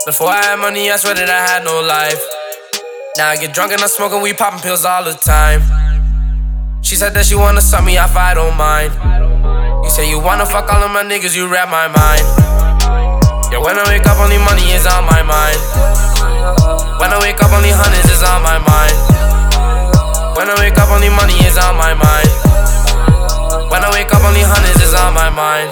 Before I had money, I swear that I had no life. Now I get drunk and I'm smoking weed, popping pills all the time. She said that she wanna suck me off, I don't mind. You say you wanna fuck all of my niggas, you rap my mind. Yeah, when I wake up, only money is on my mind. When I wake up, only hundreds is on my mind. When I wake up, only money is on my mind. When I wake up, only hundreds is on my mind.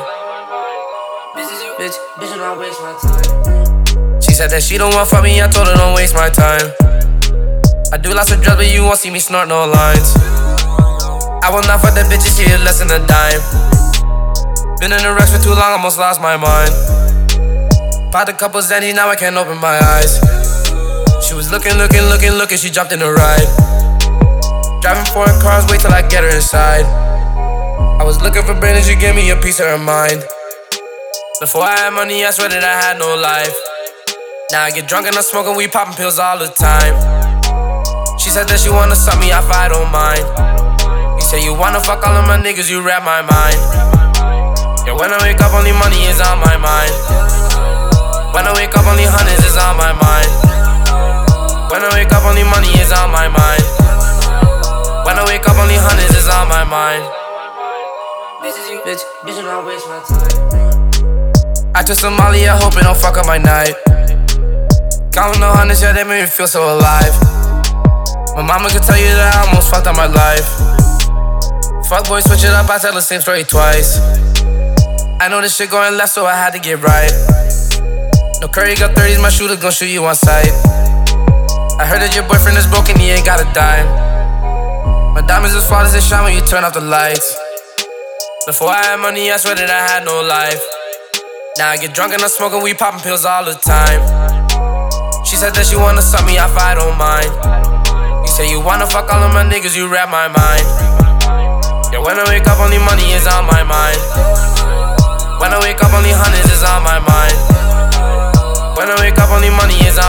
Bitch, don't waste my time. She said that she don't want fuck me, I told her don't waste my time. I do lots of drugs, but you won't see me snort no lines. I will not fuck that bitch, she is less than a dime. Been in the racks for too long, almost lost my mind. Popped a couple Xannies, now I can't open my eyes. She was looking, she jumped in the ride. Driving foreign cars, wait till I get her inside. I was looking for brain and she gave me a piece of her mind. Before I had money, I swear that I had no life. Now I get drunk and I'm smoking weed, popping pills all the time. She said that she wanna suck me off, I don't mind. You say you wanna fuck all of my niggas, you rap my mind. Yeah, when I wake up, only money is on my mind. When I wake up, only hundreds is on my mind. When I wake up, only money is on my mind. When I wake up, only hundreds is on my mind. Bitch, don't waste my time. I took some Molly, I hope it don't fuck up my night. Counting the hundreds, yeah, they made me feel so alive. My mama could tell you that I almost fucked up my life. Fuck boy, switch it up, I tell the same story twice. I know this shit going left, so I had to get right. No Curry got 30s, my shooter gon' shoot you on sight. I heard that your boyfriend is broken, he ain't got a dime. My diamonds as flawless, they shine when you turn off the lights. Before I had money, I swear that I had no life. Now I get drunk and I'm smoking weed, popping pills all the time. She said that she wanna suck me off, I don't mind. You say you wanna fuck all of my niggas, you rap my mind. Yeah, when I wake up, only money is on my mind. When I wake up, only hundreds is on my mind. When I wake up, only money is